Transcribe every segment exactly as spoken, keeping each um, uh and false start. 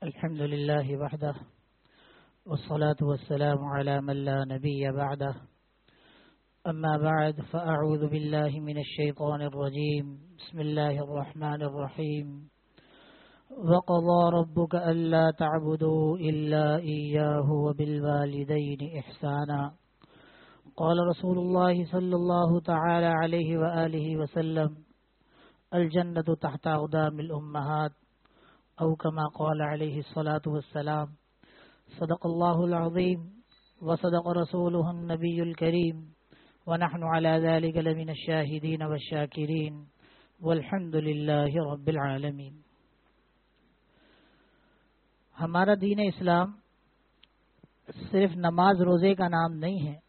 الحمد لله وحده والصلاة والسلام على من لا نبي بعده أما بعد فأعوذ بالله من الشيطان الرجيم بسم الله الرحمن الرحيم وقضى ربك ألا تعبدوا إلا إياه وبالوالدين إحسانا قال رسول الله صلى الله تعالى عليه وآله وسلم الجنة تحت أقدام الأمهات أو كما قال عليه الصلاة والسلام صدق الله العظيم وصدق رسوله النبي الكريم ونحن على ذلك لمن الشاهدين والشاكرين والحمد لله رب العالمين. ہمارا دین اسلام صرف نماز روزے کا نام نہیں ہے.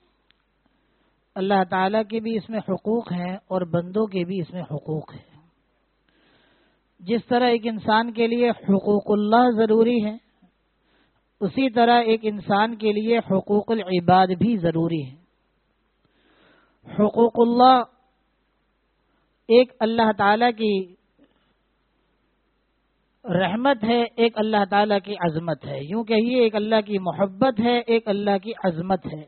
اللہ تعالیٰ کے بھی اس میں حقوق ہیں اور بندوں کے بھی اس میں حقوق ہیں. جس طرح ایک انسان کے لیے حقوق اللہ ضروری ہے اسی طرح ایک انسان کے لیے حقوق العباد بھی ضروری ہے. حقوق اللہ ایک اللہ تعالیٰ کی رحمت ہے، ایک اللہ تعالیٰ کی عظمت ہے. یوں کہیے ایک اللہ کی محبت ہے، ایک اللہ کی عظمت ہے.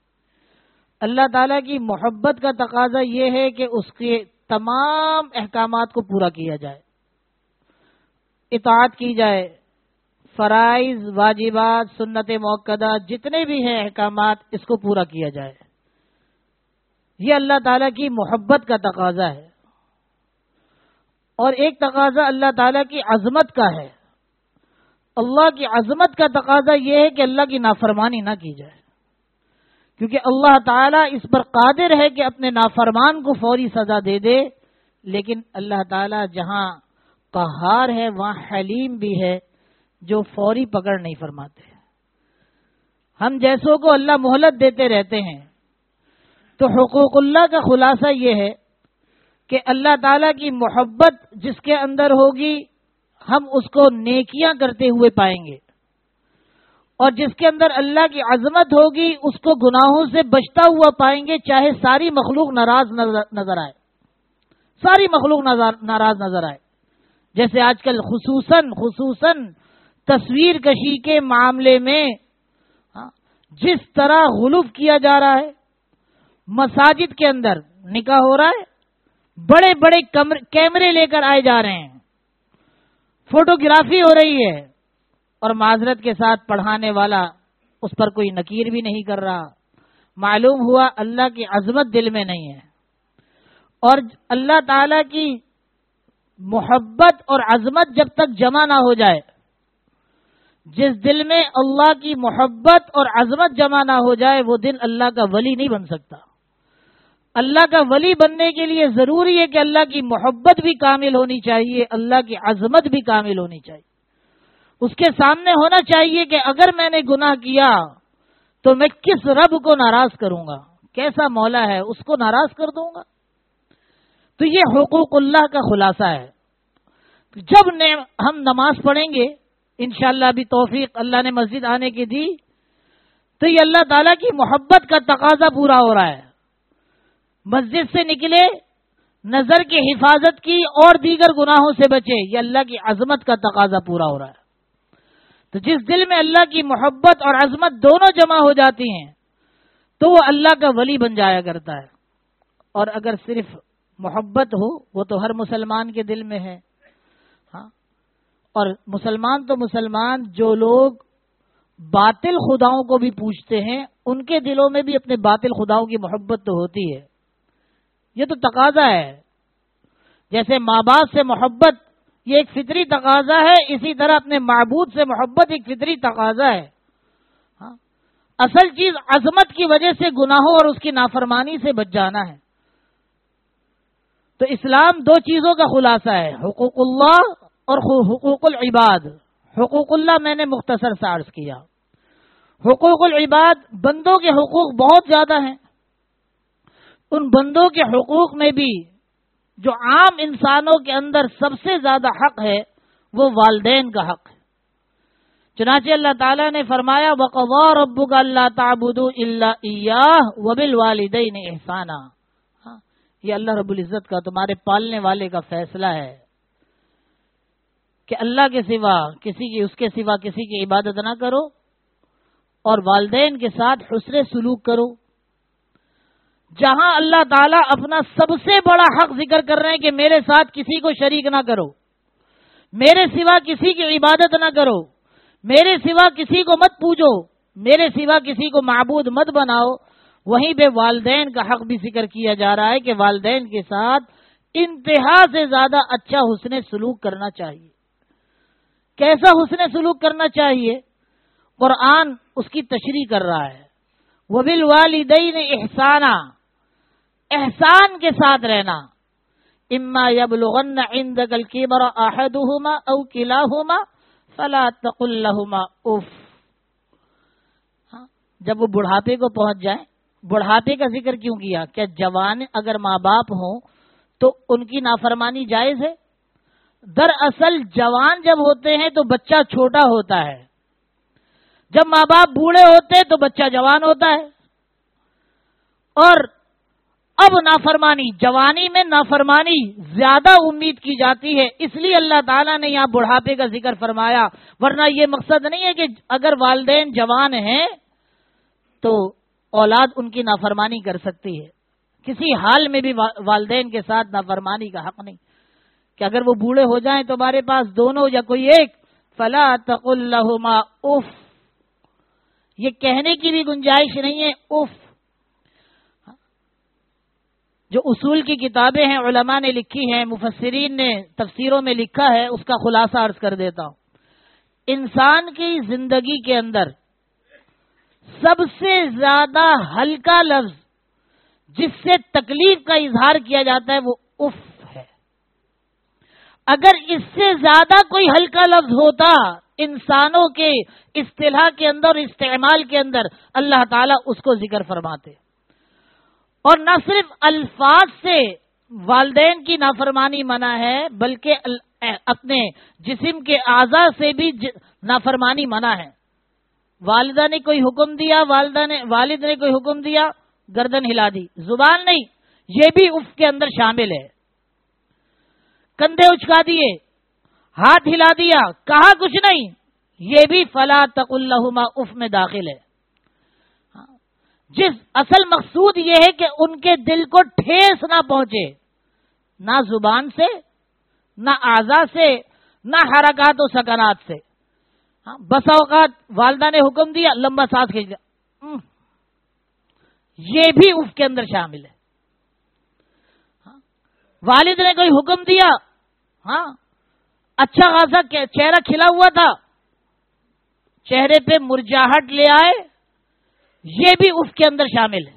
اللہ تعالیٰ کی محبت کا تقاضا یہ ہے کہ اس کے تمام احکامات کو پورا کیا جائے، اطاعت کی جائے، فرائض، واجبات، سنت موقدہ جتنے بھی ہیں احکامات اس کو پورا کیا جائے. یہ اللہ تعالیٰ کی محبت کا تقاضا ہے. اور ایک تقاضا اللہ تعالیٰ کی عظمت کا ہے. اللہ کی عظمت کا تقاضا یہ ہے کہ اللہ کی نافرمانی نہ کی جائے، کیونکہ اللہ تعالیٰ اس پر قادر ہے کہ اپنے نافرمان کو فوری سزا دے دے، لیکن اللہ تعالیٰ جہاں قہار ہے وہاں حلیم بھی ہے جو فوری پکڑ نہیں فرماتے. ہم جیسوں کو اللہ مہلت دیتے رہتے ہیں. تو حقوق اللہ کا خلاصہ یہ ہے کہ اللہ تعالیٰ کی محبت جس کے اندر ہوگی ہم اس کو نیکیاں کرتے ہوئے پائیں گے، اور جس کے اندر اللہ کی عظمت ہوگی اس کو گناہوں سے بچتا ہوا پائیں گے، چاہے ساری مخلوق ناراض نظر آئے، ساری مخلوق ناراض نظر آئے. جیسے آج کل خصوصاً خصوصاً تصویر کشی کے معاملے میں جس طرح غلو کیا جا رہا ہے، مساجد کے اندر نکاح ہو رہا ہے، بڑے بڑے کیمرے لے کر آئے جا رہے ہیں، فوٹوگرافی ہو رہی ہے، اور معذرت کے ساتھ پڑھانے والا اس پر کوئی نکیر بھی نہیں کر رہا. معلوم ہوا اللہ کی عظمت دل میں نہیں ہے. اور اللہ تعالی کی محبت اور عظمت جب تک جمع نہ ہو جائے، جس دل میں اللہ کی محبت اور عظمت جمع نہ ہو جائے وہ دل اللہ کا ولی نہیں بن سکتا. اللہ کا ولی بننے کے لیے ضروری ہے کہ اللہ کی محبت بھی کامل ہونی چاہیے، اللہ کی عظمت بھی کامل ہونی چاہیے. اس کے سامنے ہونا چاہیے کہ اگر میں نے گناہ کیا تو میں کس رب کو ناراض کروں گا، کیسا مولا ہے اس کو ناراض کر دوں گا. تو یہ حقوق اللہ کا خلاصہ ہے. جب ہم نماز پڑھیں گے انشاءاللہ ابھی توفیق اللہ نے مسجد آنے کی دی تو یہ اللہ تعالیٰ کی محبت کا تقاضا پورا ہو رہا ہے. مسجد سے نکلے نظر کی حفاظت کی اور دیگر گناہوں سے بچے، یہ اللہ کی عظمت کا تقاضا پورا ہو رہا ہے. تو جس دل میں اللہ کی محبت اور عظمت دونوں جمع ہو جاتی ہیں تو وہ اللہ کا ولی بن جایا کرتا ہے. اور اگر صرف محبت ہو وہ تو ہر مسلمان کے دل میں ہے. ہاں، اور مسلمان تو مسلمان جو لوگ باطل خداؤں کو بھی پوجتے ہیں ان کے دلوں میں بھی اپنے باطل خداؤں کی محبت تو ہوتی ہے. یہ تو تقاضا ہے. جیسے ماں باپ سے محبت یہ ایک فطری تقاضا ہے، اسی طرح اپنے معبود سے محبت ایک فطری تقاضا ہے. ہاں، اصل چیز عظمت کی وجہ سے گناہوں اور اس کی نافرمانی سے بچ جانا ہے. تو اسلام دو چیزوں کا خلاصہ ہے، حقوق اللہ اور حقوق العباد. حقوق اللہ میں نے مختصر سے عرض کیا. حقوق العباد بندوں کے حقوق بہت زیادہ ہیں. ان بندوں کے حقوق میں بھی جو عام انسانوں کے اندر سب سے زیادہ حق ہے وہ والدین کا حق ہے. چنانچہ اللہ تعالیٰ نے فرمایا وَقَضَىٰ رَبُّكَ أَلَّا تَعْبُدُوا إِلَّا إِيَّاهُ وَبِالْوَالِدَيْنِ إِحْسَانًا. ہاں، یہ اللہ رب العزت کا تمہارے پالنے والے کا فیصلہ ہے کہ اللہ کے سوا کسی کی اس کے سوا کسی کی عبادت نہ کرو اور والدین کے ساتھ حسن سلوک کرو. جہاں اللہ تعالیٰ اپنا سب سے بڑا حق ذکر کر رہے ہیں کہ میرے ساتھ کسی کو شریک نہ کرو، میرے سوا کسی کی عبادت نہ کرو، میرے سوا کسی کو مت پوجو، میرے سوا کسی کو معبود مت بناؤ، وہیں پہ والدین کا حق بھی ذکر کیا جا رہا ہے کہ والدین کے ساتھ انتہا سے زیادہ اچھا حسن سلوک کرنا چاہیے. کیسا حسن سلوک کرنا چاہیے؟ قرآن اس کی تشریح کر رہا ہے. وَبِالْوَالِدَيْنِ احسانا، احسان کے ساتھ رہنا. اما یبلغن عندک الکبر احدہما او کلاہما فلا تقل لہما اف. جب وہ بڑھاپے کو پہنچ جائیں، بڑھاپے کا ذکر کیوں کیا؟ کیا جوان اگر ماں باپ ہوں تو ان کی نافرمانی جائز ہے؟ دراصل جوان جب ہوتے ہیں تو بچہ چھوٹا ہوتا ہے، جب ماں باپ بوڑھے ہوتے تو بچہ جوان ہوتا ہے. اور اب نافرمانی، جوانی میں نافرمانی زیادہ امید کی جاتی ہے، اس لیے اللہ تعالیٰ نے یہاں بڑھاپے کا ذکر فرمایا. ورنہ یہ مقصد نہیں ہے کہ اگر والدین جوان ہیں تو اولاد ان کی نافرمانی کر سکتی ہے. کسی حال میں بھی والدین کے ساتھ نافرمانی کا حق نہیں. کہ اگر وہ بوڑھے ہو جائیں تو ہمارے پاس دونوں یا کوئی ایک، فلا تقل لہما اف، یہ کہنے کی بھی گنجائش نہیں ہے اف. جو اصول کی کتابیں ہیں علماء نے لکھی ہیں، مفسرین نے تفسیروں میں لکھا ہے، اس کا خلاصہ عرض کر دیتا ہوں. انسان کی زندگی کے اندر سب سے زیادہ ہلکا لفظ جس سے تکلیف کا اظہار کیا جاتا ہے وہ اف ہے. اگر اس سے زیادہ کوئی ہلکا لفظ ہوتا انسانوں کے اصطلاح کے اندر اور استعمال کے اندر، اللہ تعالیٰ اس کو ذکر فرماتے. اور نہ صرف الفاظ سے والدین کی نافرمانی منع ہے، بلکہ اپنے جسم کے اعضاء سے بھی نافرمانی منع ہے. والدہ نے کوئی حکم دیا، والدہ نے والد نے کوئی حکم دیا، گردن ہلا دی، زبان نہیں، یہ بھی اف کے اندر شامل ہے. کندھے اچکا دیے، ہاتھ ہلا دیا، کہا کچھ نہیں، یہ بھی فلا تقل لہما اف میں داخل ہے. جس اصل مقصود یہ ہے کہ ان کے دل کو ٹھیس نہ پہنچے، نہ زبان سے، نہ اعضاء سے، نہ حرکات و سکنات سے. بس اوقات والدہ نے حکم دیا، لمبا سانس کھینچ لیا، یہ بھی اف کے اندر شامل ہے. والد نے کوئی حکم دیا، ہاں اچھا خاصا چہرہ کھلا ہوا تھا، چہرے پہ مرجھاہٹ لے آئے، یہ بھی اف کے اندر شامل ہے.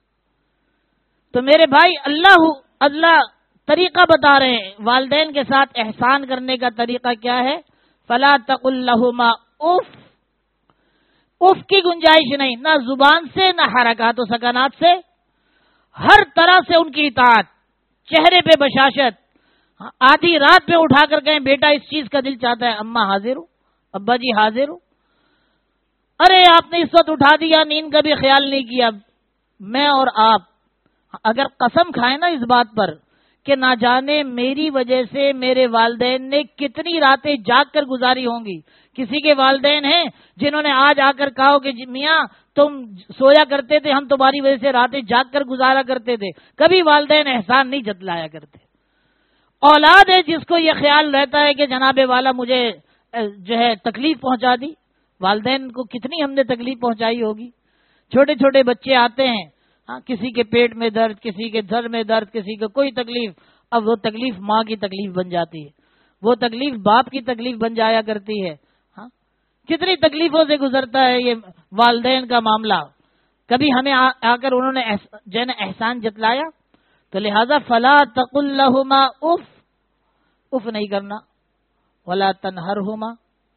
تو میرے بھائی، اللہ اللہ طریقہ بتا رہے ہیں والدین کے ساتھ احسان کرنے کا طریقہ کیا ہے. فلا تقل لہما اف، اف کی گنجائش نہیں، نہ زبان سے، نہ حرکات و سکنات سے، ہر طرح سے ان کی اطاعت. چہرے پہ بشاشت، آدھی رات پہ اٹھا کر کہیں بیٹا اس چیز کا دل چاہتا ہے، اماں حاضر ہوں، ابا جی حاضر ہوں. ارے آپ نے اس وقت اٹھا دیا، نیند کا بھی خیال نہیں کیا. میں اور آپ اگر قسم کھائیں نا اس بات پر کہ نہ جانے میری وجہ سے میرے والدین نے کتنی راتیں جاگ کر گزاری ہوں گی. کسی کے والدین ہیں جنہوں نے آج آ کر کہا کہ میاں تم سویا کرتے تھے، ہم تمہاری وجہ سے راتیں جاگ کر گزارا کرتے تھے. کبھی والدین احسان نہیں جتلایا کرتے. اولاد ہے جس کو یہ خیال رہتا ہے کہ جناب والا مجھے جو ہے تکلیف پہنچا دی. والدین کو کتنی ہم نے تکلیف پہنچائی ہوگی. چھوٹے چھوٹے بچے آتے ہیں، ہاں کسی کے پیٹ میں درد، کسی کے سر میں درد، کسی کو کوئی تکلیف. اب وہ تکلیف ماں کی تکلیف بن جاتی ہے، وہ تکلیف باپ کی تکلیف بن جایا کرتی ہے. ہاں کتنی تکلیفوں سے گزرتا ہے یہ والدین کا معاملہ. کبھی ہمیں آ, آ کر انہوں نے جو ہے نا احسان جتلایا، تو لہذا فلا تقل لہما اف، اف نہیں کرنا. ولا تنہرہما،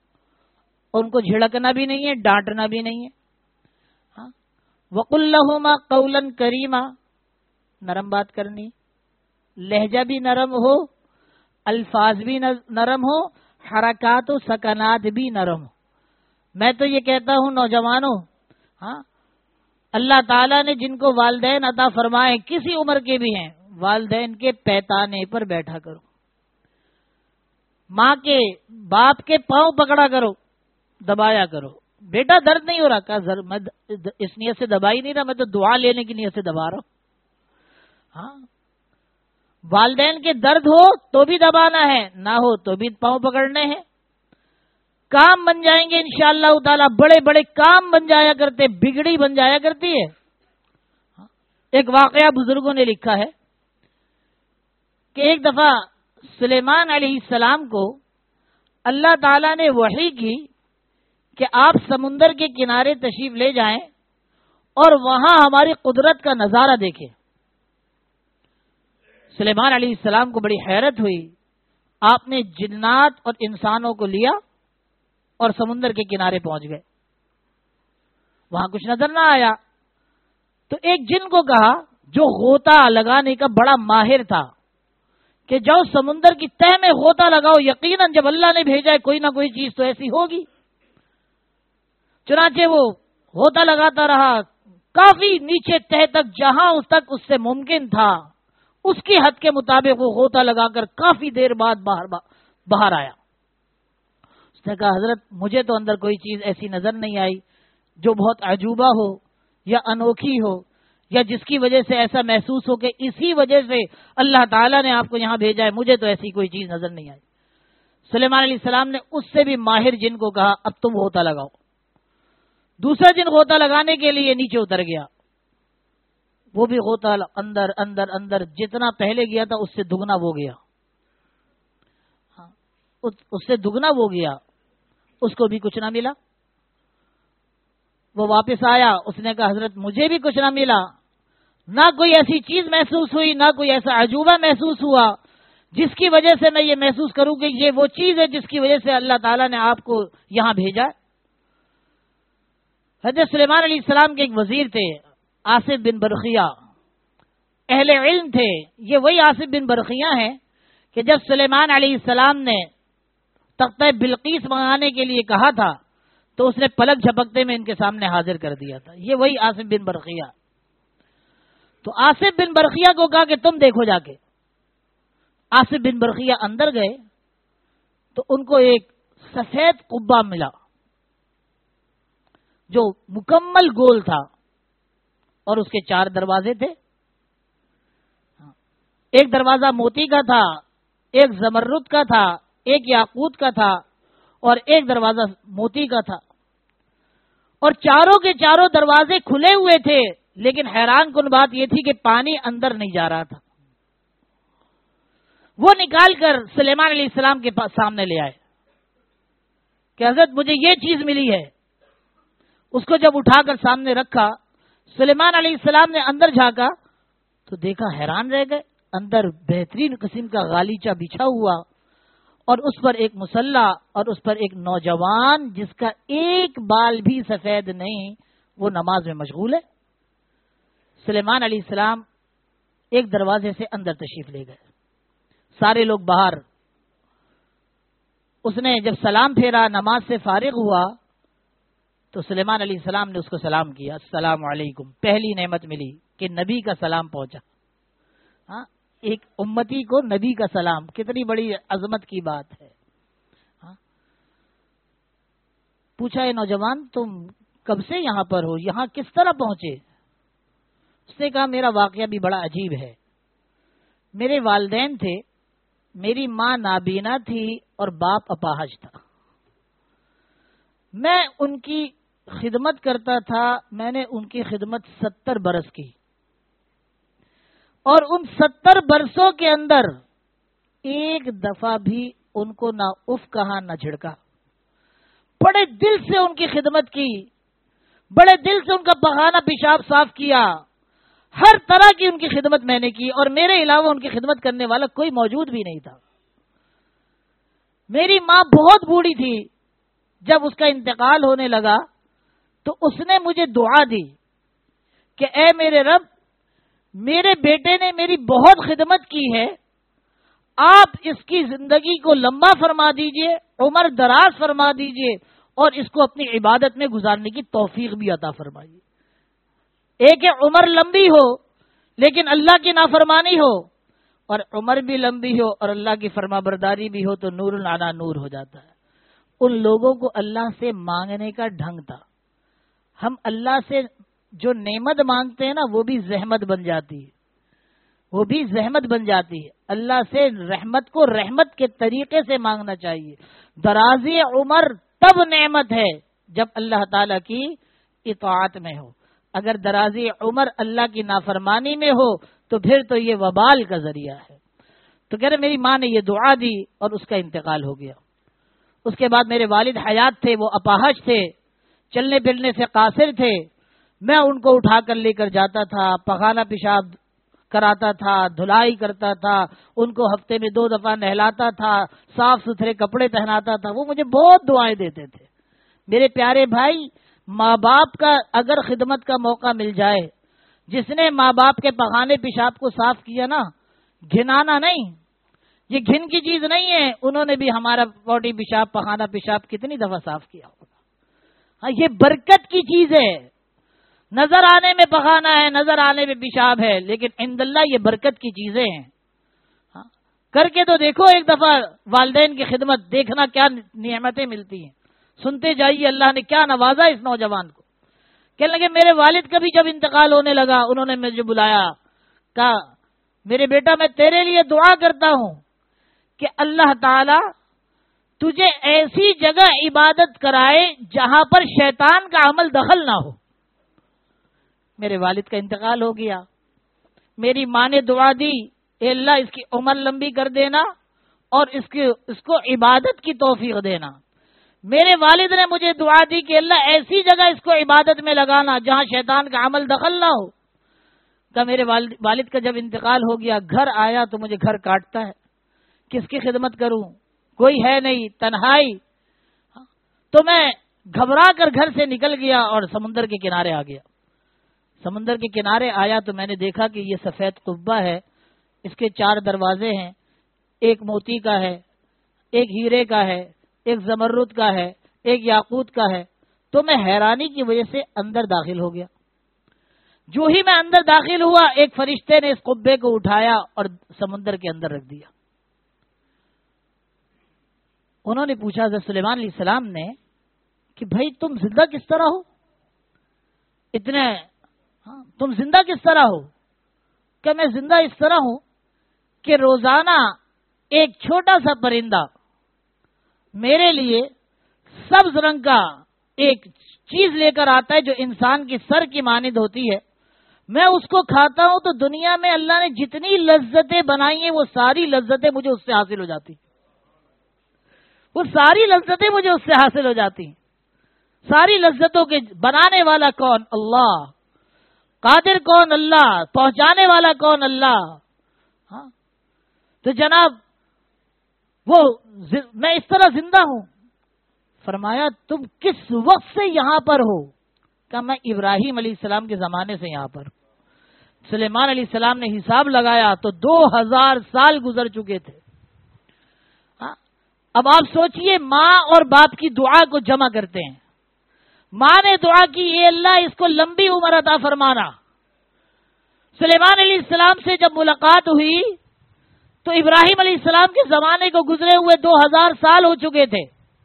ان کو جھڑکنا بھی نہیں ہے، ڈانٹنا بھی نہیں ہے. ہاں وقل لہما قولا کریما، نرم بات کرنی، لہجہ بھی نرم ہو، الفاظ بھی نرم ہو، حرکات و سکنات بھی نرم ہو. میں تو یہ کہتا ہوں نوجوانوں، ہاں اللہ تعالیٰ نے جن کو والدین عطا فرمائے کسی عمر کے بھی ہیں، والدین کے پیتانے پر بیٹھا کرو. ماں کے باپ کے پاؤں پکڑا کرو، دبایا کرو، بیٹا درد نہیں ہو رہا، کہا میں اس نیت سے دبا ہی نہیں رہا، میں تو دعا لینے کی نیت سے دبا رہا ہوں۔ ہاں، والدین کے درد ہو تو بھی دبانا ہے، نہ ہو تو بھی پاؤں پکڑنے ہیں۔ کام بن جائیں گے انشاءاللہ تعالی، بڑے بڑے کام بن جایا کرتے، بگڑی بن جایا کرتی ہے۔ ایک واقعہ بزرگوں نے لکھا ہے کہ ایک دفعہ سلیمان علیہ السلام کو اللہ تعالی نے وحی کی کہ آپ سمندر کے کنارے تشریف لے جائیں اور وہاں ہماری قدرت کا نظارہ دیکھیں۔ سلیمان علیہ السلام کو بڑی حیرت ہوئی، آپ نے جنات اور انسانوں کو لیا اور سمندر کے کنارے پہنچ گئے، وہاں کچھ نظر نہ آیا، تو ایک جن کو کہا جو غوطہ لگانے کا بڑا ماہر تھا کہ جاؤ سمندر کی تہ میں غوطہ لگاؤ، یقیناً جب اللہ نے بھیجا ہے کوئی نہ کوئی چیز تو ایسی ہوگی۔ چنانچہ وہ غوطہ لگاتا رہا، کافی نیچے تہ تک، جہاں اس تک اس سے ممکن تھا اس کی حد کے مطابق وہ غوطہ لگا کر کافی دیر بعد باہر باہر آیا۔ اس نے کہا حضرت مجھے تو اندر کوئی چیز ایسی نظر نہیں آئی جو بہت عجوبہ ہو یا انوکھی ہو یا جس کی وجہ سے ایسا محسوس ہو کہ اسی وجہ سے اللہ تعالیٰ نے آپ کو یہاں بھیجا ہے، مجھے تو ایسی کوئی چیز نظر نہیں آئی۔ سلیمان علیہ السلام نے اس سے بھی ماہر جن کو کہا اب تم غوطہ لگاؤ۔ دوسرا جن غوطہ لگانے کے لیے نیچے اتر گیا، وہ بھی غوطہ اندر اندر اندر جتنا پہلے گیا تھا اس سے دگنا وہ گیا، اس سے دگنا وہ گیا، اس کو بھی کچھ نہ ملا۔ وہ واپس آیا، اس نے کہا حضرت مجھے بھی کچھ نہ ملا، نہ کوئی ایسی چیز محسوس ہوئی، نہ کوئی ایسا عجوبہ محسوس ہوا جس کی وجہ سے میں یہ محسوس کروں کہ یہ وہ چیز ہے جس کی وجہ سے اللہ تعالیٰ نے آپ کو یہاں بھیجا۔ حضرت سلیمان علیہ السلام کے ایک وزیر تھے آصف بن برقیہ، اہل علم تھے، یہ وہی آصف بن برقیہ ہیں کہ جب سلیمان علیہ السلام نے تختہ بلقیس منگانے کے لیے کہا تھا تو اس نے پلک جھپکتے میں ان کے سامنے حاضر کر دیا تھا، یہ وہی آصف بن برقیہ۔ تو آصف بن برقیہ کو کہا کہ تم دیکھو جا کے۔ آصف بن برقیہ اندر گئے تو ان کو ایک سفید قبہ ملا جو مکمل گول تھا اور اس کے چار دروازے تھے، ایک دروازہ موتی کا تھا، ایک زمرد کا تھا، ایک یاقوت کا تھا اور ایک دروازہ موتی کا تھا، اور چاروں کے چاروں دروازے کھلے ہوئے تھے، لیکن حیران کن بات یہ تھی کہ پانی اندر نہیں جا رہا تھا۔ وہ نکال کر سلیمان علیہ السلام کے پاس سامنے لے آئے کہ حضرت مجھے یہ چیز ملی ہے۔ اس کو جب اٹھا کر سامنے رکھا، سلیمان علیہ السلام نے اندر جھانکا تو دیکھا، حیران رہ گئے، اندر بہترین قسم کا غالیچہ بچھا ہوا اور اس پر ایک مسلح اور اس پر ایک نوجوان جس کا ایک بال بھی سفید نہیں، وہ نماز میں مشغول ہے۔ سلیمان علیہ السلام ایک دروازے سے اندر تشریف لے گئے، سارے لوگ باہر۔ اس نے جب سلام پھیرا، نماز سے فارغ ہوا تو سلیمان علیہ السلام نے اس کو سلام کیا، السلام علیکم۔ پہلی نعمت ملی کہ نبی کا سلام پہنچا۔ ہاں، ایک امتی کو نبی کا سلام، کتنی بڑی عظمت کی بات ہے۔ ہاں، پوچھا اے نوجوان تم کب سے یہاں پر ہو، یہاں کس طرح پہنچے؟ اس نے کہا میرا واقعہ بھی بڑا عجیب ہے، میرے والدین تھے، میری ماں نابینا تھی اور باپ اپاہج تھا، میں ان کی خدمت کرتا تھا، میں نے ان کی خدمت ستر برس کی، اور ان ستر برسوں کے اندر ایک دفعہ بھی ان کو نہ اف کہا نہ جھڑکا، بڑے دل سے ان کی خدمت کی، بڑے دل سے ان کا بخانہ پیشاب صاف کیا، ہر طرح کی ان کی خدمت میں نے کی، اور میرے علاوہ ان کی خدمت کرنے والا کوئی موجود بھی نہیں تھا۔ میری ماں بہت بوڑھی تھی، جب اس کا انتقال ہونے لگا تو اس نے مجھے دعا دی کہ اے میرے رب، میرے بیٹے نے میری بہت خدمت کی ہے، آپ اس کی زندگی کو لمبا فرما دیجئے، عمر دراز فرما دیجئے، اور اس کو اپنی عبادت میں گزارنے کی توفیق بھی عطا فرمائیے۔ ایک عمر لمبی ہو لیکن اللہ کی نافرمانی ہو، اور عمر بھی لمبی ہو اور اللہ کی فرما برداری بھی ہو تو نور علی نور ہو جاتا ہے۔ ان لوگوں کو اللہ سے مانگنے کا ڈھنگ تھا۔ ہم اللہ سے جو نعمت مانگتے ہیں نا وہ بھی زحمت بن جاتی ہے، وہ بھی زحمت بن جاتی ہے۔ اللہ سے رحمت کو رحمت کے طریقے سے مانگنا چاہیے۔ درازی عمر تب نعمت ہے جب اللہ تعالی کی اطاعت میں ہو، اگر درازی عمر اللہ کی نافرمانی میں ہو تو پھر تو یہ وبال کا ذریعہ ہے۔ تو کہہ رہے میری ماں نے یہ دعا دی اور اس کا انتقال ہو گیا۔ اس کے بعد میرے والد حیات تھے، وہ اپاہج تھے، چلنے پھرنے سے قاصر تھے۔ میں ان کو اٹھا کر لے کر جاتا تھا، پخانہ پیشاب کراتا تھا، دھلائی کرتا تھا، ان کو ہفتے میں دو دفعہ نہلاتا تھا، صاف ستھرے کپڑے پہناتا تھا۔ وہ مجھے بہت دعائیں دیتے تھے۔ میرے پیارے بھائی، ماں باپ کا اگر خدمت کا موقع مل جائے، جس نے ماں باپ کے پخانے پیشاب کو صاف کیا نا، گھنانا نہیں، یہ گھن کی چیز نہیں ہے۔ انہوں نے بھی ہمارا پوٹی پیشاب پخانہ پیشاب کتنی دفعہ صاف کیا ہوگا۔ ہاں، یہ برکت کی چیز ہے۔ نظر آنے میں پخانا ہے، نظر آنے میں پیشاب ہے، لیکن عند اللہ یہ برکت کی چیزیں ہیں۔ ہاں، کر کے تو دیکھو ایک دفعہ والدین کی خدمت، دیکھنا کیا نعمتیں ملتی ہیں۔ سنتے جائیے اللہ نے کیا نوازا اس نوجوان کو۔ کہنے لگے میرے والد کا بھی جب انتقال ہونے لگا، انہوں نے مجھے بلایا، کہا میرے بیٹا میں تیرے لیے دعا کرتا ہوں کہ اللہ تعالی تجھے ایسی جگہ عبادت کرائے جہاں پر شیطان کا عمل دخل نہ ہو۔ میرے والد کا انتقال ہو گیا، میری ماں نے دعا دی، اے اللہ اس کی عمر لمبی کر دینا اور اس کی اس کو عبادت کی توفیق دینا۔ میرے والد نے مجھے دعا دی کہ اللہ ایسی جگہ اس کو عبادت میں لگانا جہاں شیطان کا عمل دخل نہ ہو۔ کہ میرے والد والد کا جب انتقال ہو گیا، گھر آیا تو مجھے گھر کاٹتا ہے، کس کی خدمت کروں، کوئی ہے نہیں، تنہائی۔ تو میں گھبرا کر گھر سے نکل گیا اور سمندر کے کنارے آ گیا۔ سمندر کے کنارے آیا تو میں نے دیکھا کہ یہ سفید قبہ ہے، اس کے چار دروازے ہیں، ایک موتی کا ہے، ایک ہیرے کا ہے، ایک زمرد کا ہے، ایک یاقوت کا ہے۔ تو میں حیرانی کی وجہ سے اندر داخل ہو گیا۔ جو ہی میں اندر داخل ہوا، ایک فرشتے نے اس قبے کو اٹھایا اور سمندر کے اندر رکھ دیا۔ انہوں نے پوچھا حضرت سلیمان علیہ السلام نے کہ بھائی تم زندہ کس طرح ہو؟ اتنے ہاں تم زندہ کس طرح ہو؟ کہ میں زندہ اس طرح ہوں کہ روزانہ ایک چھوٹا سا پرندہ میرے لیے سبز رنگ کا ایک چیز لے کر آتا ہے جو انسان کی سر کی مانند ہوتی ہے۔ میں اس کو کھاتا ہوں تو دنیا میں اللہ نے جتنی لذتیں بنائی ہیں وہ ساری لذتیں مجھے اس سے حاصل ہو جاتی وہ ساری لذتیں مجھے اس سے حاصل ہو جاتی ہیں۔ ساری لذتوں کے بنانے والا کون؟ اللہ۔ قادر کون؟ اللہ۔ پہنچانے والا کون؟ اللہ۔ ہاں تو جناب وہ میں اس طرح زندہ ہوں۔ فرمایا تم کس وقت سے یہاں پر ہو؟ کہ میں ابراہیم علیہ السلام کے زمانے سے یہاں پر۔ سلیمان علیہ السلام نے حساب لگایا تو دو ہزار سال گزر چکے تھے۔ ہاں اب آپ سوچئے ماں اور باپ کی دعا کو جمع کرتے ہیں۔ ماں نے دعا کی اے اللہ اس کو لمبی عمر عطا فرمانا۔ سلیمان علیہ السلام سے جب ملاقات ہوئی تو ابراہیم علیہ السلام کے زمانے کو گزرے ہوئے دو ہزار سال ہو چکے تھے۔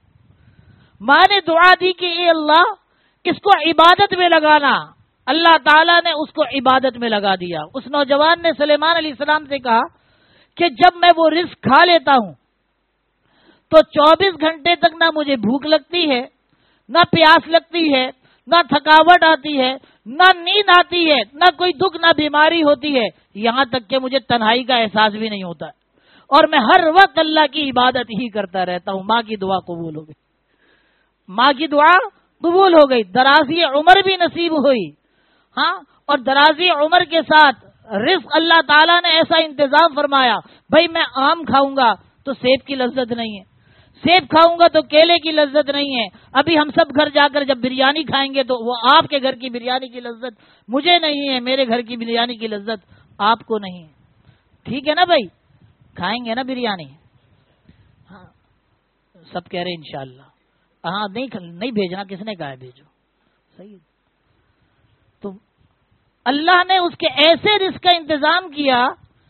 ماں نے دعا دی کہ اے اللہ اس کو عبادت میں لگانا۔ اللہ تعالیٰ نے اس کو عبادت میں لگا دیا۔ اس نوجوان نے سلیمان علیہ السلام سے کہا کہ جب میں وہ رزق کھا لیتا ہوں تو چوبیس گھنٹے تک نہ مجھے بھوک لگتی ہے، نہ پیاس لگتی ہے، نہ تھکاوٹ آتی ہے، نہ نیند آتی ہے، نہ کوئی دکھ نہ بیماری ہوتی ہے، یہاں تک کہ مجھے تنہائی کا احساس بھی نہیں ہوتا، اور میں ہر وقت اللہ کی عبادت ہی کرتا رہتا ہوں۔ ماں کی دعا قبول ہو گئی، ماں کی دعا قبول ہو گئی، درازی عمر بھی نصیب ہوئی۔ ہاں اور درازی عمر کے ساتھ رزق اللہ تعالیٰ نے ایسا انتظام فرمایا۔ بھائی میں آم کھاؤں گا تو سیب کی لذت نہیں ہے، سیب کھاؤں گا تو کیلے کی لذت نہیں ہے۔ ابھی ہم سب گھر جا کر جب بریانی کھائیں گے تو وہ آپ کے گھر کی بریانی کی لذت مجھے نہیں ہے، میرے گھر کی بریانی کی لذت آپ کو نہیں ہے۔ ٹھیک ہے نا بھائی، کھائیں گے نا بریانی؟ ہاں سب کہہ رہے انشاءاللہ۔ ہاں نہیں نہیں بھیجنا، کس نے کہا ہے بھیجو؟ صحیح۔ تو اللہ نے اس کے ایسے رزق کا انتظام کیا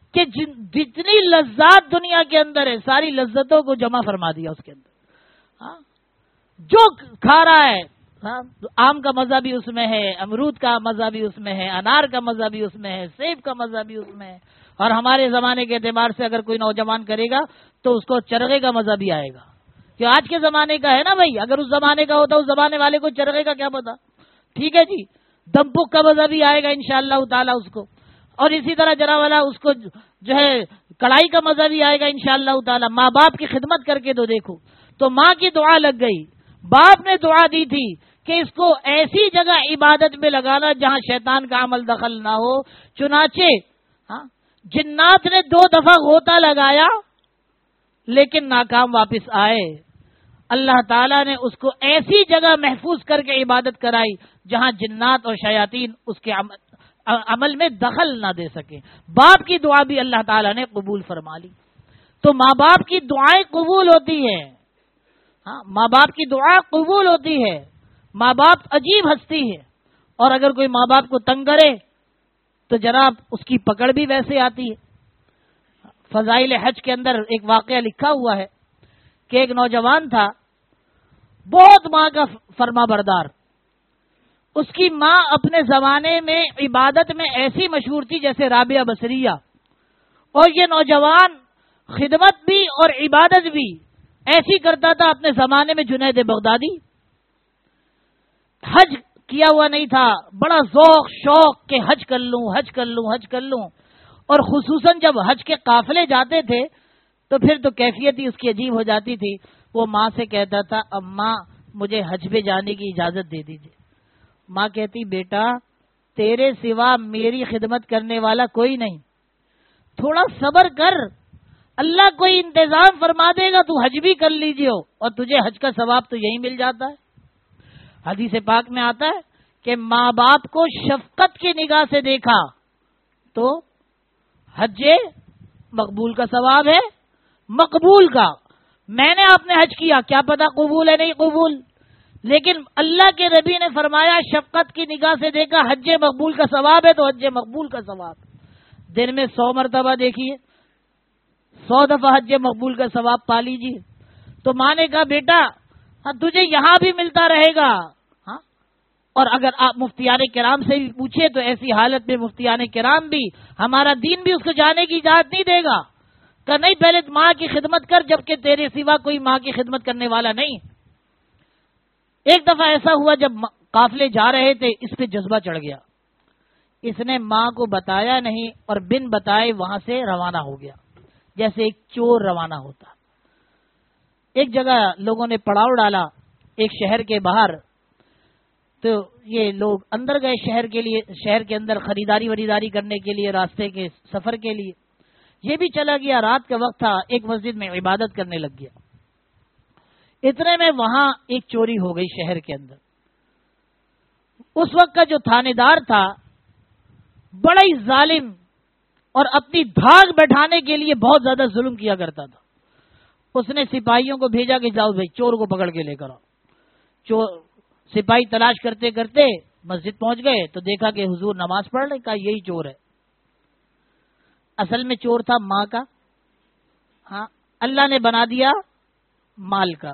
کہ جتنی لذات دنیا کے اندر ہے ساری لذتوں کو جمع فرما دیا اس کے اندر. ہاں جو کھا رہا ہے ہاں آم کا مزہ بھی اس میں ہے، امرود کا مزہ بھی اس میں ہے، انار کا مزہ بھی اس میں ہے، سیب کا مزہ بھی اس میں ہے. اور ہمارے زمانے کے اعتبار سے اگر کوئی نوجوان کرے گا تو اس کو چرغے کا مزہ بھی آئے گا. جو آج کے زمانے کا ہے نا بھائی، اگر اس زمانے کا ہوتا اس زمانے والے کو چرغے کا کیا پتا. ٹھیک ہے جی، دمپک کا مزہ بھی آئے گا انشاءاللہ تعالی اس کو. اور اسی طرح جرا والا اس کو جو ہے کڑھائی کا مزہ بھی آئے گا انشاءاللہ تعالی. ماں باپ کی خدمت کر کے تو دیکھو، تو ماں کی دعا لگ گئی، باپ نے دعا دی تھی کہ اس کو ایسی جگہ عبادت میں لگانا جہاں شیطان کا عمل دخل نہ ہو. چنانچہ ہاں جنات نے دو دفعہ غوطہ لگایا لیکن ناکام واپس آئے. اللہ تعالیٰ نے اس کو ایسی جگہ محفوظ کر کے عبادت کرائی جہاں جنات اور شیاطین اس کے عمل عمل میں دخل نہ دے سکے. باپ کی دعا بھی اللہ تعالیٰ نے قبول فرما لی. تو ماں باپ کی دعائیں قبول ہوتی ہیں. ہاں ماں باپ کی دعا قبول ہوتی ہے. ماں باپ عجیب ہستی ہے، اور اگر کوئی ماں باپ کو تنگ کرے تو جناب اس کی پکڑ بھی ویسے آتی ہے. فضائل حج کے اندر ایک واقعہ لکھا ہوا ہے کہ ایک نوجوان تھا، بہت ماں کا فرما بردار. اس کی ماں اپنے زمانے میں عبادت میں ایسی مشہور تھی جیسے رابعہ بصریہ، اور یہ نوجوان خدمت بھی اور عبادت بھی ایسی کرتا تھا اپنے زمانے میں جنید بغدادی. حج کیا ہوا نہیں تھا، بڑا ذوق شوق کہ حج کر لوں حج کر لوں حج کر لوں. اور خصوصاً جب حج کے قافلے جاتے تھے تو پھر تو کیفیت ہی اس کی عجیب ہو جاتی تھی. وہ ماں سے کہتا تھا اماں مجھے حج پہ جانے کی اجازت دے دیجیے. ماں کہتی بیٹا تیرے سوا میری خدمت کرنے والا کوئی نہیں، تھوڑا صبر کر، اللہ کوئی انتظام فرما دے گا، تو حج بھی کر لیجیے اور تجھے حج کا ثواب تو یہی مل جاتا ہے. حدیث پاک میں آتا ہے کہ ماں باپ کو شفقت کی نگاہ سے دیکھا تو حج مقبول کا ثواب ہے. مقبول کا میں نے آپ نے حج کیا، کیا پتا قبول ہے نہیں قبول، لیکن اللہ کے نبی نے فرمایا شفقت کی نگاہ سے دیکھا حج مقبول کا ثواب ہے تو حج مقبول کا ثواب. دن میں سو مرتبہ دیکھیے، سو دفعہ حج مقبول کا ثواب پا لیجیے. تو ماں نے کہا بیٹا تجھے یہاں بھی ملتا رہے گا. ہاں اور اگر آپ مفتیان کرام سے بھی پوچھے تو ایسی حالت میں مفتیان کرام بھی، ہمارا دین بھی اس کو جانے کی اجازت نہیں دے گا کہ نہیں پہلے ماں کی خدمت کر، جبکہ تیرے سوا کوئی ماں کی خدمت کرنے والا نہیں. ایک دفعہ ایسا ہوا جب قافلے جا رہے تھے، اس پہ جذبہ چڑھ گیا، اس نے ماں کو بتایا نہیں اور بن بتائے وہاں سے روانہ ہو گیا جیسے ایک چور روانہ ہوتا. ایک جگہ لوگوں نے پڑاؤ ڈالا ایک شہر کے باہر، تو یہ لوگ اندر گئے شہر کے لیے، شہر کے اندر خریداری وریداری کرنے کے لیے، راستے کے سفر کے لیے. یہ بھی چلا گیا، رات کا وقت تھا، ایک مسجد میں عبادت کرنے لگ گیا. اتنے میں وہاں ایک چوری ہو گئی شہر کے اندر. اس وقت کا جو تھانے دار تھا بڑا ہی ظالم اور اپنی دھاگ بیٹھانے کے لیے بہت زیادہ ظلم کیا کرتا تھا. اس نے سپاہیوں کو بھیجا کہ جاؤ بھائی چور کو پکڑ کے لے کر آؤ. چور سپاہی تلاش کرتے کرتے مسجد پہنچ گئے تو دیکھا کہ حضور نماز پڑھ رہے، کہا یہی چور ہے. اصل میں چور تھا ماں کا، ہاں اللہ نے بنا دیا مال کا.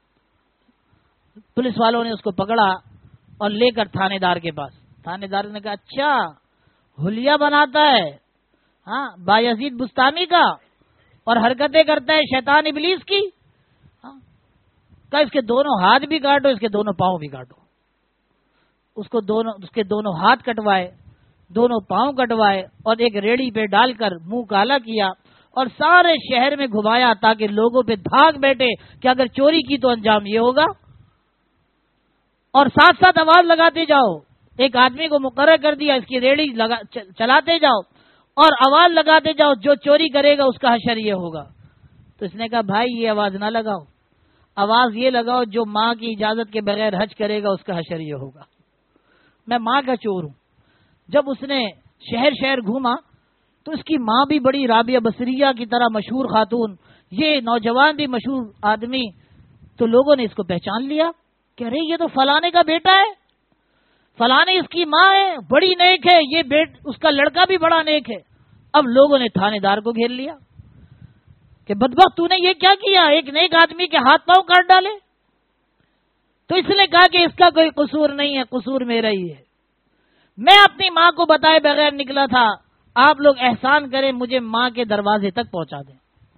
پولیس والوں نے اس کو پکڑا اور لے کر تھانے دار کے پاس. تھانے دار نے کہا اچھا حلیہ بناتا ہے، ہاں بایزید بستانی کا، اور حرکتیں کرتا ہے شیطان ابلیس کی. ہاں کہا اس کے دونوں ہاتھ بھی کاٹو، اس کے دونوں پاؤں بھی کاٹو. اس کو دونوں اس کے دونوں ہاتھ کٹوائے، دونوں پاؤں کٹوائے اور ایک ریڑھی پہ ڈال کر منہ کالا کیا اور سارے شہر میں گھمایا تاکہ لوگوں پہ دھاگ بیٹھے کہ اگر چوری کی تو انجام یہ ہوگا. اور ساتھ ساتھ آواز لگاتے جاؤ. ایک آدمی کو مقرر کر دیا اس کی ریڑھی لگا چلاتے جاؤ اور آواز لگاتے جاؤ، جو چوری کرے گا اس کا حشر یہ ہوگا. تو اس نے کہا بھائی یہ آواز نہ لگاؤ، آواز یہ لگاؤ جو ماں کی اجازت کے بغیر حج کرے گا اس کا حشر یہ ہوگا. میں ماں کا چور ہوں. جب اس نے شہر شہر گھوما تو اس کی ماں بھی بڑی رابعہ بصریہ کی طرح مشہور خاتون، یہ نوجوان بھی مشہور آدمی. تو لوگوں نے اس کو پہچان لیا کہ ارے یہ تو فلانے کا بیٹا ہے، فلانے اس کی ماں ہے، بڑی نیک ہے، یہ بیٹ اس کا لڑکا بھی بڑا نیک ہے. اب لوگوں نے تھانے دار کو گھیر لیا کہ بدبخت تو نے یہ کیا کیا، ایک نیک آدمی کے ہاتھ پاؤں کاٹ ڈالے. تو اس نے کہا کہ اس کا کوئی قصور نہیں ہے، قصور میرا ہی ہے. میں اپنی ماں کو بتائے بغیر نکلا تھا، آپ لوگ احسان کریں مجھے ماں کے دروازے تک پہنچا دیں.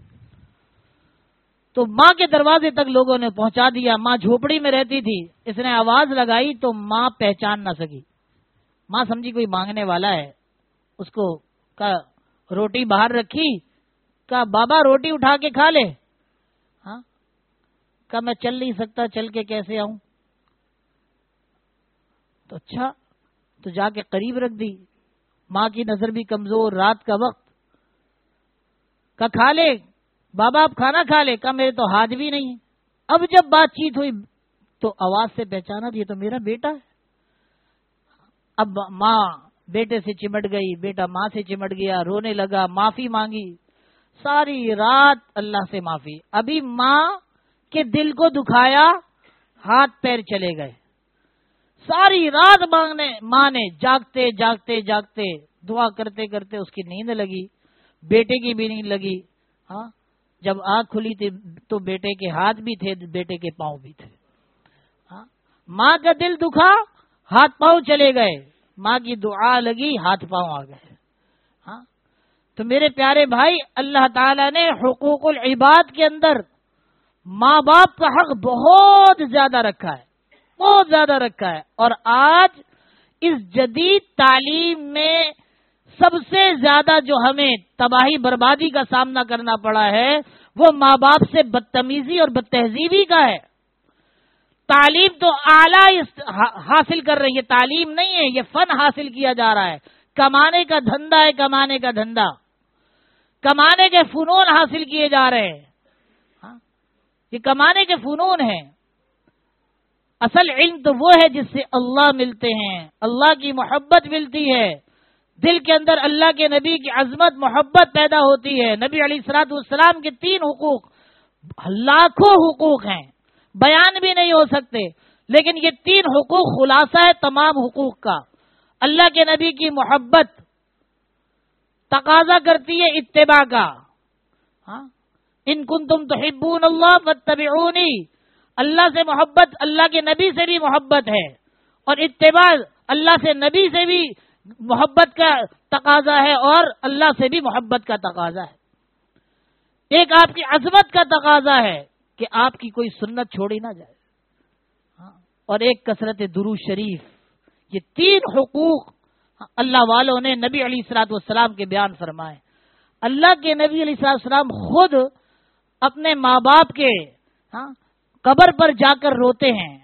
تو ماں کے دروازے تک لوگوں نے پہنچا دیا. ماں جھوپڑی میں رہتی تھی، اس نے آواز لگائی تو ماں پہچان نہ سکی. ماں سمجھی کوئی مانگنے والا ہے، اس کو کہا روٹی باہر رکھی، کہا بابا روٹی اٹھا کے کھا لے. ہاں کہا میں چل نہیں سکتا، چل کے کیسے آؤں. تو اچھا تو جا کے قریب رکھ دی. ماں کی نظر بھی کمزور، رات کا وقت. کہا کھا لے بابا، آپ کھانا کھا لے. کہا میرے تو ہاتھ بھی نہیں. اب جب بات چیت ہوئی تو آواز سے پہچانا یہ تو میرا بیٹا ہے. اب ماں بیٹے سے چمٹ گئی، بیٹا ماں سے چمٹ گیا، رونے لگا، معافی مانگی. ساری رات اللہ سے معافی. ابھی ماں کے دل کو دکھایا، ہاتھ پیر چلے گئے. ساری رات مانگنے ماں نے جاگتے جاگتے جاگتے دعا کرتے کرتے اس کی نیند لگی، بیٹے کی بھی نیند لگی. ہاں جب آنکھ کھلی تھی تو بیٹے کے ہاتھ بھی تھے، بیٹے کے پاؤں بھی تھے. ہاں ماں کا دل دکھا، ہاتھ پاؤں چلے گئے. ماں کی دعا لگی، ہاتھ پاؤں آ گئے. ہاں تو میرے پیارے بھائی، اللہ تعالی نے حقوق العباد کے اندر ماں باپ کا حق بہت زیادہ رکھا ہے، بہت زیادہ رکھا ہے. اور آج اس جدید تعلیم میں سب سے زیادہ جو ہمیں تباہی بربادی کا سامنا کرنا پڑا ہے وہ ماں باپ سے بدتمیزی اور بدتہذیبی کا ہے. تعلیم تو اعلیٰ حاصل کر رہی ہے، تعلیم نہیں ہے، یہ فن حاصل کیا جا رہا ہے. کمانے کا دھندا ہے، کمانے کا دھندا، کمانے کے فنون حاصل کیے جا رہے ہیں. ہاں یہ کمانے کے فنون ہیں. اصل علم تو وہ ہے جس سے اللہ ملتے ہیں، اللہ کی محبت ملتی ہے، دل کے اندر اللہ کے نبی کی عظمت محبت پیدا ہوتی ہے. نبی علیہ الصلوۃ والسلام کے تین حقوق، لاکھوں حقوق ہیں، بیان بھی نہیں ہو سکتے، لیکن یہ تین حقوق خلاصہ ہے تمام حقوق کا. اللہ کے نبی کی محبت تقاضا کرتی ہے اتباع کا. ہاں ان کنتم تحبون اللہ فاتبعونی، اللہ سے محبت اللہ کے نبی سے بھی محبت ہے، اور اتباع اللہ سے نبی سے بھی محبت کا تقاضا ہے، اور اللہ سے بھی محبت کا تقاضا ہے. ایک آپ کی عظمت کا تقاضا ہے کہ آپ کی کوئی سنت چھوڑی نہ جائے، اور ایک کثرت درود شریف. یہ تین حقوق اللہ والوں نے نبی علیہ الصلوۃ والسلام کے بیان فرمائے. اللہ کے نبی علیہ الصلوۃ والسلام خود اپنے ماں باپ کے ہاں قبر پر جا کر روتے ہیں،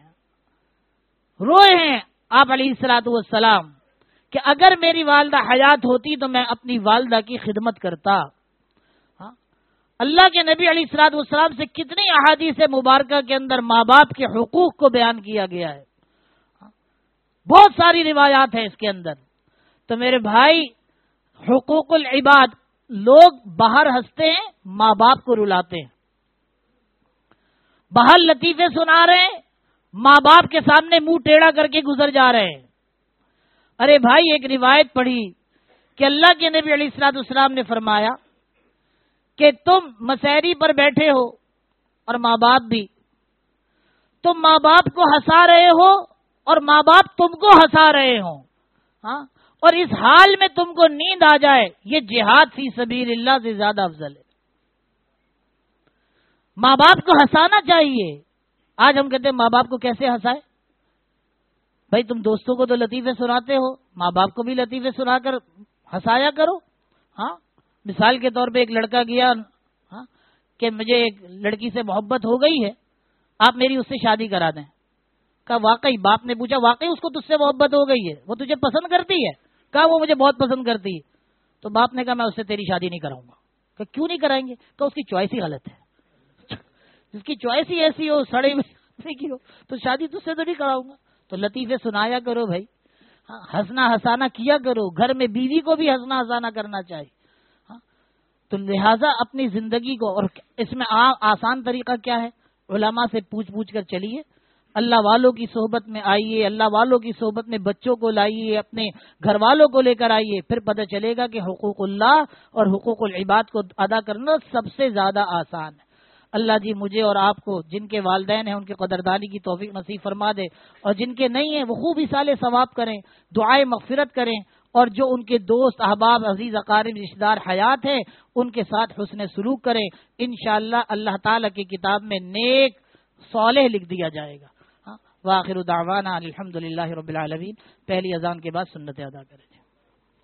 روئے ہیں آپ علیہ الصلوۃ والسلام کہ اگر میری والدہ حیات ہوتی تو میں اپنی والدہ کی خدمت کرتا. ہاں اللہ کے نبی علیہ الصلوۃ والسلام سے کتنی احادیث مبارکہ کے اندر ماں باپ کے حقوق کو بیان کیا گیا ہے، بہت ساری روایات ہیں اس کے اندر. تو میرے بھائی، حقوق العباد، لوگ باہر ہنستے ہیں، ماں باپ کو رلاتے ہیں، باہر لطیفے سنا رہے ہیں، ماں باپ کے سامنے منہ ٹیڑھا کر کے گزر جا رہے ہیں. ارے بھائی، ایک روایت پڑھی کہ اللہ کے نبی علیہ الصلوۃ والسلام نے فرمایا کہ تم مسیری پر بیٹھے ہو اور ماں باپ بھی، تم ماں باپ کو ہنسا رہے ہو اور ماں باپ تم کو ہنسا رہے ہوں، ہاں اور اس حال میں تم کو نیند آ جائے، یہ جہاد فی سبیل اللہ سے زیادہ افضل ہے. ماں باپ کو ہنسانا چاہیے. آج ہم کہتے ہیں ماں باپ کو کیسے ہنسائے؟ بھائی تم دوستوں کو تو لطیفے سناتے ہو، ماں باپ کو بھی لطیفے سنا کر ہنسایا کرو. ہاں مثال کے طور پہ ایک لڑکا گیا ہاں کہ مجھے ایک لڑکی سے محبت ہو گئی ہے، آپ میری اس سے شادی کرا دیں. کہا واقعی؟ باپ نے پوچھا واقعی اس کو تجھ سے محبت ہو گئی ہے، وہ تجھے پسند کرتی ہے؟ کہا وہ مجھے بہت پسند کرتی ہے. تو باپ نے کہا میں اس سے تیری شادی نہیں کراؤں گا. کہ کیوں نہیں کرائیں گے؟ کہ اس کی چوائس ہی غلط ہے. جس کی چوائس ہی ایسی ہو، سڑے میں کی ہو، تو شادی تجھ سے تو نہیں کراؤں گا. تو لطیفے سنایا کرو بھائی، ہنسنا ہنسانا کیا کرو، گھر میں بیوی کو بھی ہنسنا ہنسانا کرنا چاہیے. تو لہٰذا اپنی زندگی کو، اور اس میں آسان طریقہ کیا ہے؟ علماء سے پوچھ پوچھ کر چلیے، اللہ والوں کی صحبت میں آئیے، اللہ والوں کی صحبت میں بچوں کو لائیے، اپنے گھر والوں کو لے کر آئیے، پھر پتہ چلے گا کہ حقوق اللہ اور حقوق العباد کو ادا کرنا سب سے زیادہ آسان ہے۔ اللہ جی مجھے اور آپ کو جن کے والدین ہیں ان کے قدردانی کی توفیق نصیب فرما دے، اور جن کے نہیں ہیں وہ خوب اصال ثواب کریں، دعائے مغفرت کریں، اور جو ان کے دوست احباب عزیز اقارب رشتہ دار حیات ہیں ان کے ساتھ حسن سلوک کریں، انشاءاللہ اللہ تعالیٰ کی کتاب میں نیک صالح لکھ دیا جائے گا۔ وآخر دعوانا الحمدللہ رب العالمین۔ پہلی اذان کے بعد سنت ادا کریں۔